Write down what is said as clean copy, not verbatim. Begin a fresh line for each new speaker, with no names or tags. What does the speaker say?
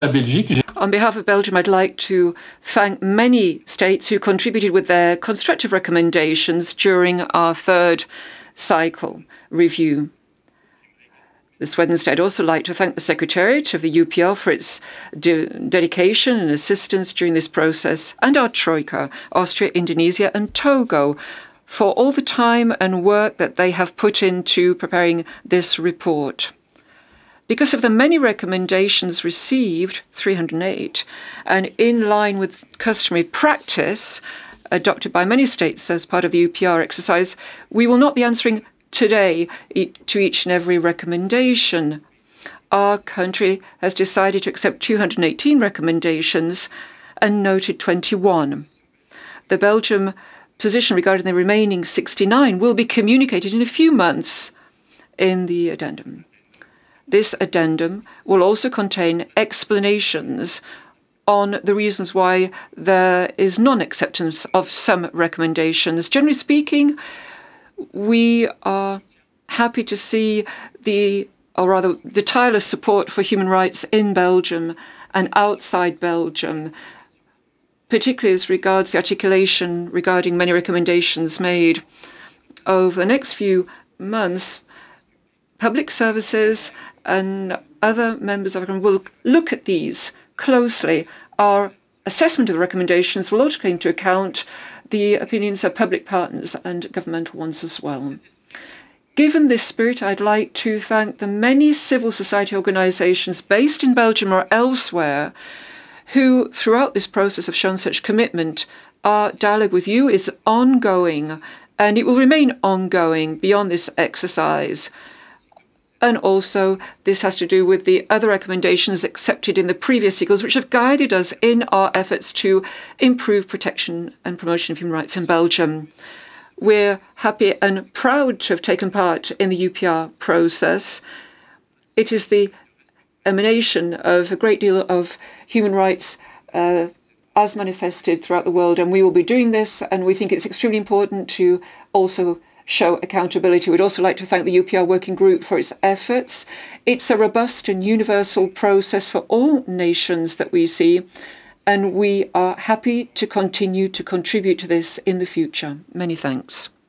On behalf of Belgium, I'd like to thank many states who contributed with their constructive recommendations during our third cycle review. This Wednesday, I'd also like to thank the Secretariat of the UPR for its dedication and assistance during this process, and our Troika, Austria, Indonesia and Togo, for all the time and work that they have put into preparing this report. Because of the many recommendations received, 308, and in line with customary practice adopted by many states as part of the UPR exercise, we will not be answering today to each and every recommendation. Our country has decided to accept 218 recommendations and noted 21. The Belgium position regarding the remaining 69 will be communicated in a few months in the addendum. This addendum will also contain explanations on the reasons why there is non-acceptance of some recommendations. Generally speaking, we are happy to see the tireless support for human rights in Belgium and outside Belgium, particularly as regards the articulation regarding many recommendations made. Over the next few months, public services and other members of government will look at these closely. Our assessment of the recommendations will also take into account the opinions of public partners and governmental ones as well. Given this spirit, I'd like to thank the many civil society organisations based in Belgium or elsewhere who, throughout this process, have shown such commitment. Our dialogue with you is ongoing, and it will remain ongoing beyond this exercise. And also, this has to do with the other recommendations accepted in the previous cycles, which have guided us in our efforts to improve protection and promotion of human rights in Belgium. We're happy and proud to have taken part in the UPR process. It is the emanation of a great deal of human rights as manifested throughout the world, and we will be doing this, and we think it's extremely important to also show accountability. We'd also like to thank the UPR Working Group for its efforts. It's a robust and universal process for all nations that we see, and we are happy to continue to contribute to this in the future. Many thanks.